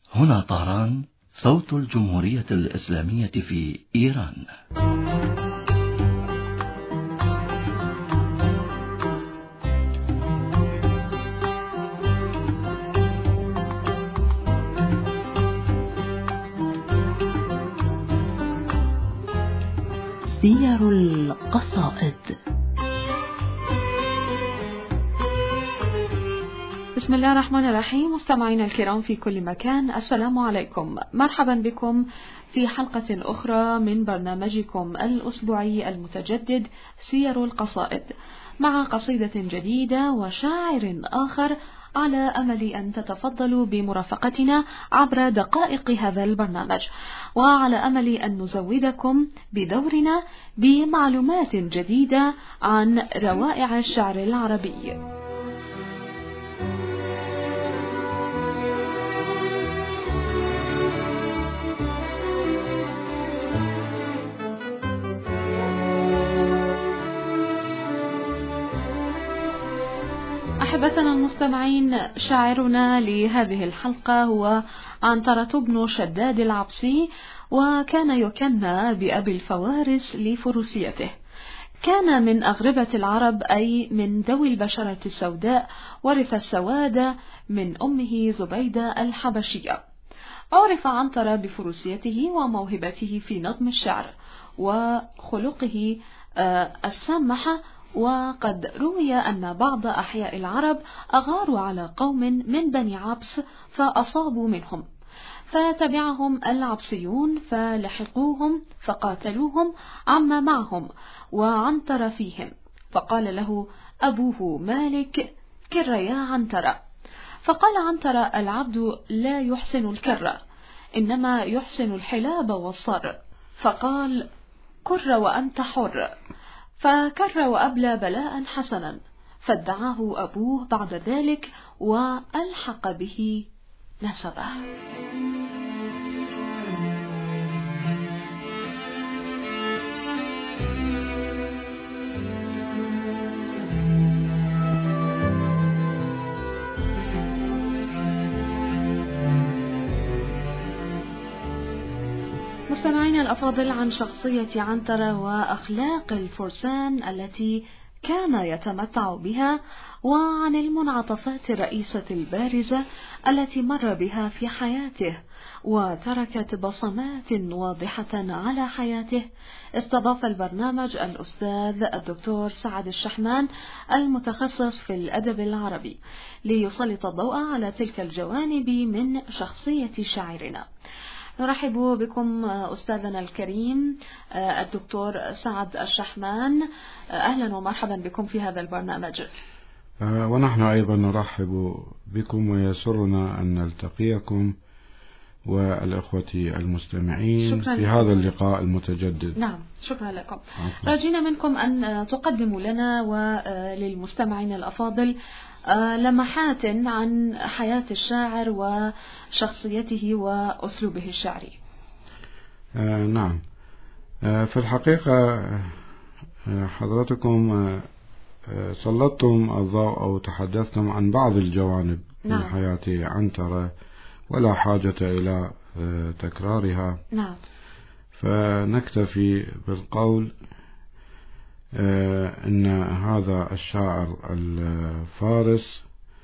هنا طهران، صوت الجمهورية الإسلامية في إيران. سير القصائد. بسم الله الرحمن الرحيم. مستمعينا الكرام في كل مكان، السلام عليكم، مرحبا بكم في حلقة أخرى من برنامجكم الأسبوعي المتجدد سير القصائد، مع قصيدة جديدة وشاعر آخر، على أمل أن تتفضلوا بمرافقتنا عبر دقائق هذا البرنامج، وعلى أمل أن نزودكم بدورنا بمعلومات جديدة عن روائع الشعر العربي. أحبتنا المستمعين، شاعرنا لهذه الحلقة هو عنترة بن شداد العبسي، وكان يكنى بأبي الفوارس لفروسيته. كان من أغربة العرب، أي من ذوي البشرة السوداء، ورث السواد من أمه زبيدة الحبشية. عرف عنترة بفروسيته وموهبته في نظم الشعر وخلقه السامحة، وقد روي أن بعض أحياء العرب أغاروا على قوم من بني عبس فأصابوا منهم، فتبعهم العبسيون فلحقوهم فقاتلوهم عما معهم، وعنتر فيهم، فقال له أبوه مالك: كر يا عنتر. فقال عنتر: العبد لا يحسن الكر، إنما يحسن الحلاب والصر. فقال: كر وأنت حر. فكر وأبلى بلاء حسنا، فادعاه أبوه بعد ذلك وألحق به نسبه. مستمعينا الأفاضل، عن شخصية عنترة وأخلاق الفرسان التي كان يتمتع بها، وعن المنعطفات الرئيسة البارزة التي مر بها في حياته وتركت بصمات واضحة على حياته، استضاف البرنامج الأستاذ الدكتور سعد الشحمان المتخصص في الأدب العربي ليسلط الضوء على تلك الجوانب من شخصية شاعرنا. نرحب بكم أستاذنا الكريم الدكتور سعد الشحمان، أهلا ومرحبا بكم في هذا البرنامج. ونحن أيضا نرحب بكم، ويسرنا أن نلتقيكم والأخوة المستمعين في هذا اللقاء المتجدد. نعم، شكرا لكم. رجينا منكم أن تقدموا لنا وللمستمعين الأفاضل لمحات عن حياة الشاعر وشخصيته وأسلوبه الشعري. نعم، في الحقيقة حضرتكم سلطتم الضوء أو تحدثتم عن بعض الجوانب من حياة عنترة، ولا حاجة إلى تكرارها. نعم. فنكتفي بالقول إن هذا الشاعر الفارس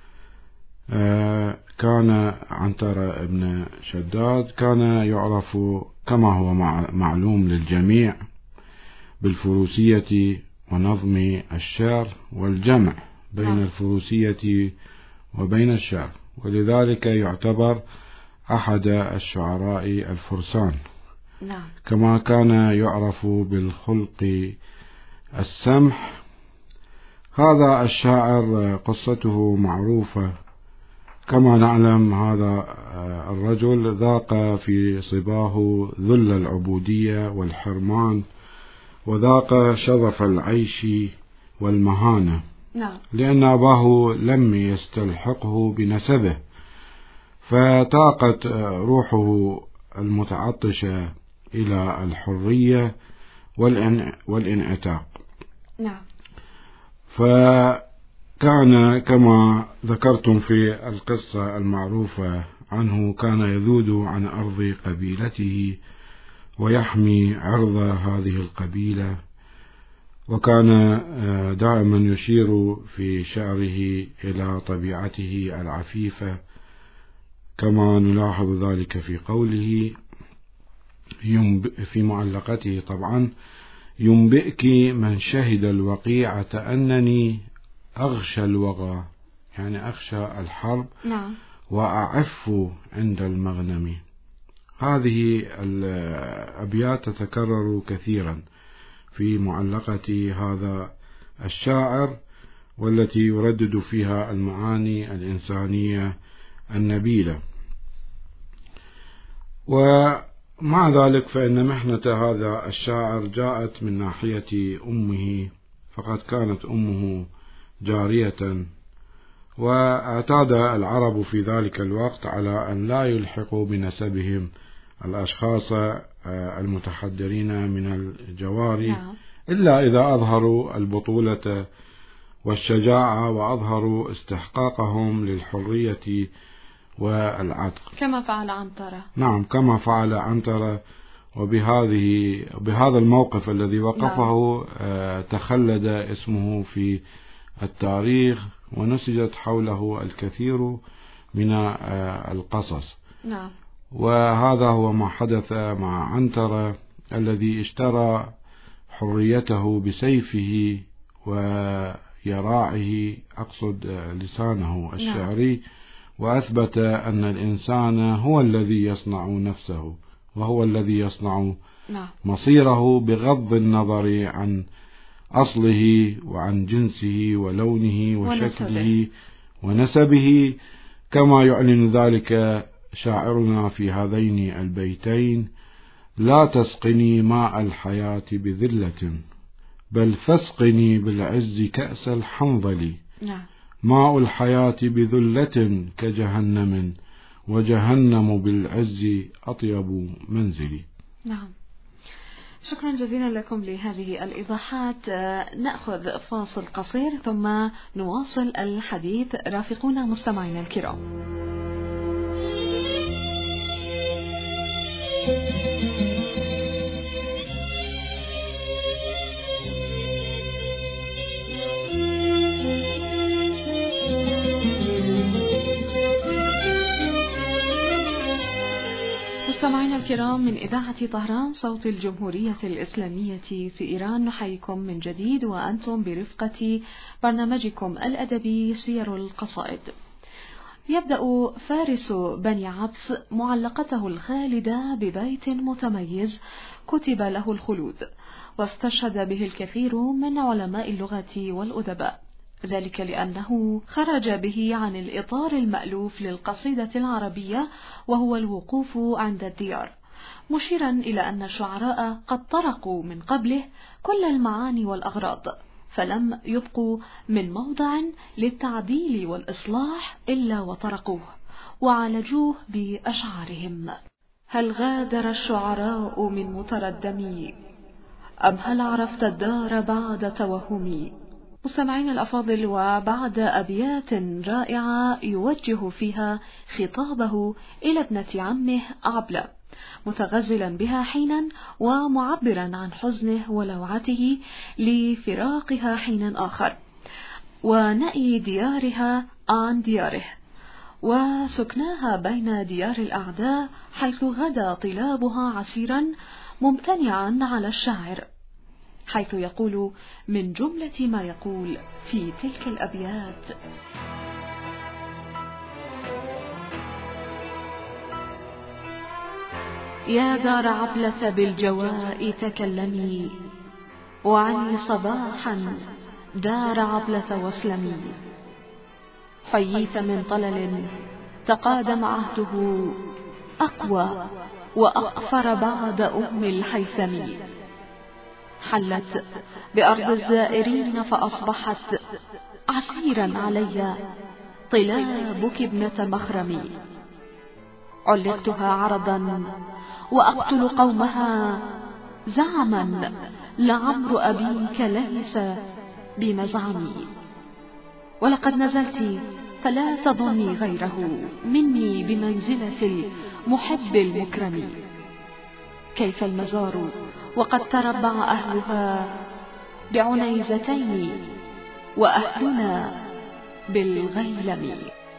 كان عنترة بن شداد، كان يعرف كما هو معلوم للجميع بالفروسية ونظم الشعر والجمع بين الفروسية وبين الشعر، ولذلك يعتبر أحد الشعراء الفرسان. كما كان يعرف بالخلق السمح. هذا الشاعر قصته معروفة، كما نعلم هذا الرجل ذاق في صباه ذل العبودية والحرمان، وذاق شظف العيش والمهانة، لأن أباه لم يستلحقه بنسبه، فتاقت روحه المتعطشة إلى الحرية والانعتاق. فكان كما ذكرتم في القصة المعروفة عنه كان يذود عن أرض قبيلته ويحمي عرض هذه القبيلة، وكان دائما يشير في شعره إلى طبيعته العفيفة، كما نلاحظ ذلك في قوله في معلقته طبعا: ينبئك من شهد الوقيعة أنني أغشى الوغى، يعني أخشى الحرب، نعم. وأعف عند المغنم. هذه الأبيات تتكرر كثيرا في معلقة هذا الشاعر، والتي يردد فيها المعاني الإنسانية النبيلة. ومع ذلك فإن محنة هذا الشاعر جاءت من ناحية أمه، فقد كانت أمه جارية، واعتاد العرب في ذلك الوقت على أن لا يلحقوا بنسبهم الأشخاص المتحدرين من الجواري إلا إذا أظهروا البطولة والشجاعة وأظهروا استحقاقهم للحرية والعتق، كما فعل عنترة. نعم، كما فعل عنترة. وبهذا الموقف الذي وقفه تخلد اسمه في التاريخ، ونسجت حوله الكثير من القصص. نعم. وهذا هو ما حدث مع عنترة الذي اشترى حريته بسيفه ويراعه، أقصد لسانه الشعري، وأثبت أن الإنسان هو الذي يصنع نفسه، وهو الذي يصنع مصيره بغض النظر عن أصله وعن جنسه ولونه وشكله ونسبه، كما يعلن ذلك شاعرنا في هذين البيتين: لا تسقني ماء الحياة بذلة، بل فاسقني بالعز كأس الحنظل. ماء الحياة بذلة كجهنم، وجهنم بالعز أطيب منزلي. نعم. شكرا جزيلا لكم لهذه الإيضاحات. نأخذ فاصل قصير ثم نواصل الحديث. رافقونا مستمعينا الكرام. مستمعينا الكرام، من إذاعة طهران صوت الجمهورية الإسلامية في إيران، نحييكم من جديد وأنتم برفقة برنامجكم الأدبي سير القصائد. يبدأ فارس بني عبس معلقته الخالدة ببيت متميز كتب له الخلود، واستشهد به الكثير من علماء اللغة والأدباء، ذلك لأنه خرج به عن الإطار المألوف للقصيدة العربية، وهو الوقوف عند الديار، مشيرا إلى أن الشعراء قد طرقوا من قبله كل المعاني والأغراض، فلم يبقوا من موضع للتعديل والإصلاح إلا وطرقوه وعالجوه بأشعارهم. هل غادر الشعراء من متردمي، أم هل عرفت الدار بعد توهمي؟ مستمعين الأفاضل، وبعد أبيات رائعة يوجه فيها خطابه إلى ابنة عمه عبلة، متغزلا بها حينا ومعبرا عن حزنه ولوعته لفراقها حين آخر، ونأي ديارها عن دياره، وسكناها بين ديار الأعداء، حيث غدا طلابها عسيرا ممتنعا على الشاعر، حيث يقول من جملة ما يقول في تلك الأبيات: يا دار عبلة بالجواء تكلمي، وعني صباحا دار عبلة واسلمي، حييت من طلل تقادم عهده، أقوى وأقفر بعد أم الهيثم، حلت بأرض الزائرين فأصبحت عسيرا علي طلابك ابنة مخرمي، علقتها عرضا وأقتل قومها زعما، لعمر أبيك ليس بمزعمي، ولقد نزلت فلا تظني غيره مني بمنزلة المحب المكرم. كيف المزار وقد تربع أهلها بعنيزتين وأهلنا بالغيلم.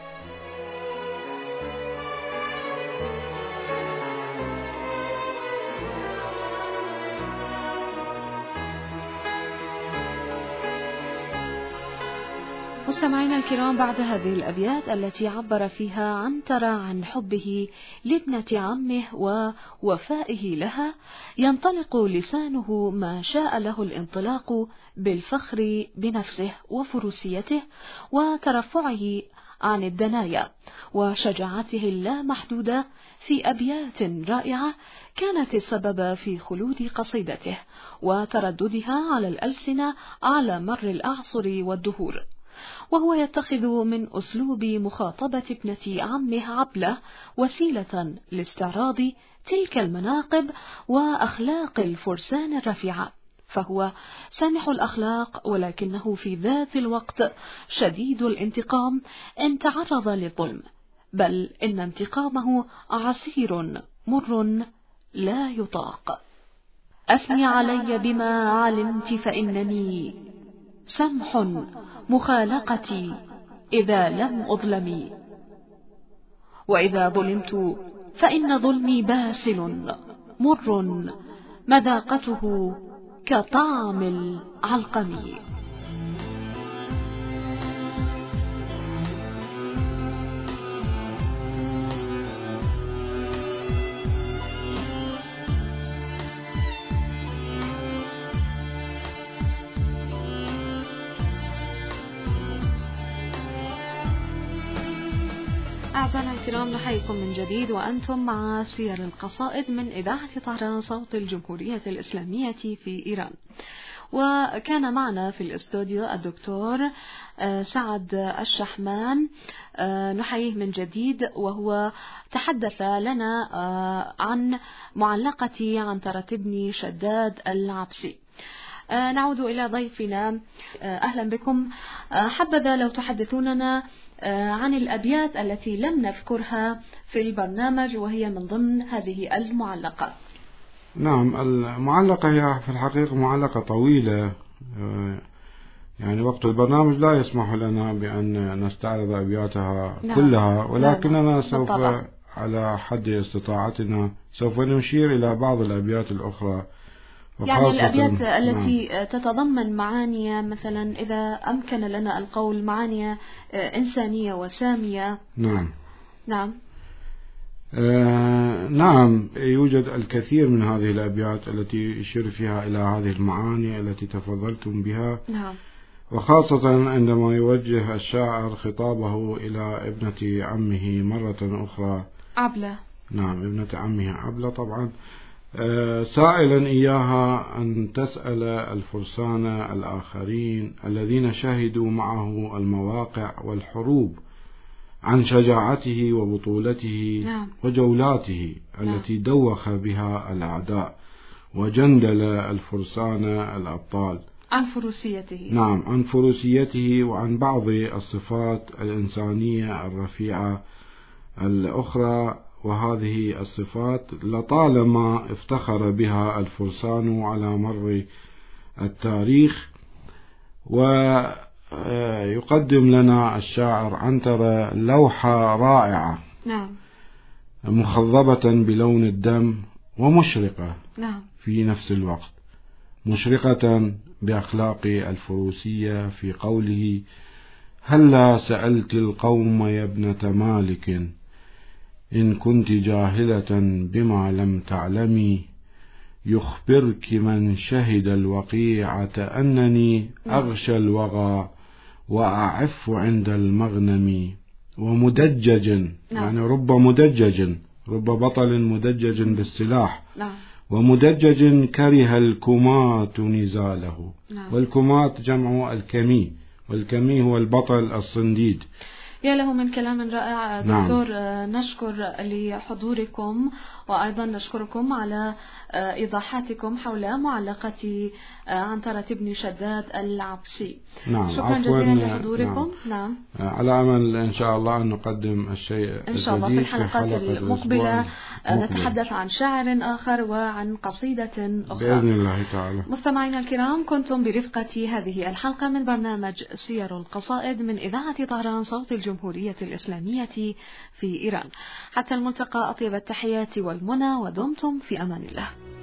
مستمعينا الكرام، بعد هذه الأبيات التي عبر فيها عنترة عن حبه لابنة عمه ووفائه لها، ينطلق لسانه ما شاء له الانطلاق بالفخر بنفسه وفروسيته وترفعه عن الدنايا وشجاعته اللامحدودة في أبيات رائعة كانت السبب في خلود قصيدته وترددها على الألسنة على مر الأعصر والدهور. وهو يتخذ من أسلوب مخاطبة ابنة عمه عبلة وسيلة لاستعراض تلك المناقب وأخلاق الفرسان الرفيعة، فهو سامح الأخلاق ولكنه في ذات الوقت شديد الانتقام إن تعرض للظلم، بل إن انتقامه عسير مر لا يطاق. أثني علي بما علمت فإنني سمح مخالقتي إذا لم أظلم، وإذا ظلمت فإن ظلمي باسل مر مذاقته كطعم العلقم. أعزائنا الكرام، نحييكم من جديد وأنتم مع سير القصائد من إذاعة طهران صوت الجمهورية الإسلامية في إيران. وكان معنا في الاستوديو الدكتور سعد الشحمان، نحييه من جديد، وهو تحدث لنا عن معلقة عنترة بن شداد العبسي. نعود إلى ضيفنا، أهلا بكم. حبذا لو تحدثوننا عن الأبيات التي لم نذكرها في البرنامج وهي من ضمن هذه المعلقة. نعم، المعلقة هي في الحقيقة معلقة طويلة، يعني وقت البرنامج لا يسمح لنا بأن نستعرض أبياتها كلها، ولكننا سوف على حد استطاعتنا سوف نشير إلى بعض الأبيات الأخرى، يعني الأبيات التي تتضمن معاني، مثلا إذا أمكن لنا القول معاني إنسانية وسامية. نعم نعم نعم، يوجد الكثير من هذه الأبيات التي يشير فيها إلى هذه المعاني التي تفضلتم بها. نعم. وخاصة عندما يوجه الشاعر خطابه إلى ابنة عمه مرة أخرى عبلة. نعم، ابنة عمه عبلة طبعا، سائلا إياها أن تسأل الفرسان الآخرين الذين شهدوا معه المواقع والحروب عن شجاعته وبطولته. نعم. وجولاته التي دوخ بها الأعداء وجندل الفرسان الأبطال عن فروسيته. نعم، عن فروسيته وعن بعض الصفات الإنسانية الرفيعة الأخرى، وهذه الصفات لطالما افتخر بها الفرسان على مر التاريخ. ويقدم لنا الشاعر عنترة لوحة رائعة. نعم. مخضبة بلون الدم ومشرقة. نعم. في نفس الوقت مشرقة بأخلاق الفروسية في قوله: هلا سألت القوم يا ابنة مالك إن كنت جاهلة بما لم تعلمي، يخبرك من شهد الوقيعة أنني أغشى الوغى وأعف عند المغنم. ومدجج، يعني رب مدجج، رب بطل مدجج بالسلاح. ومدجج كره الكمات نزاله. والكمات جمع الكمي، والكمي هو البطل الصنديد. يا له من كلام رائع دكتور. نشكر لحضوركم، وأيضا نشكركم على إيضاحاتكم حول معلقة عنترة بن شداد العبسي. شكرا جزيلا لحضوركم. نعم. على أمل إن شاء الله أن نقدم الشيء إن شاء الله في الحلقات المقبلة نتحدث عن شاعر آخر وعن قصيدة أخرى بإذن الله تعالى. مستمعينا الكرام، كنتم برفقة هذه الحلقة من برنامج سير القصائد من إذاعة طهران صوت الجمهورية الإسلامية في إيران. حتى الملتقى، أطيب التحيات والمنى، ودمتم في أمان الله.